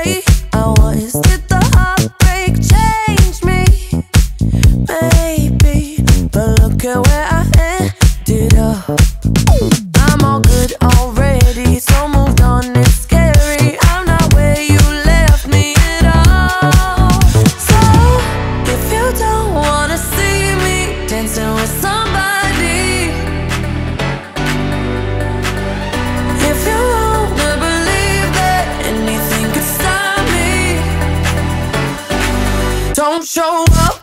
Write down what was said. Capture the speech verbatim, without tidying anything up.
way I was. Did the heartbreak change me? Maybe, but look at where I ended up. I'm all good already, so moved on, it's scary. I'm not where you left me at all. So, if you don't wanna see me dancing with somebody, if you wanna believe that anything could stop me, don't show up.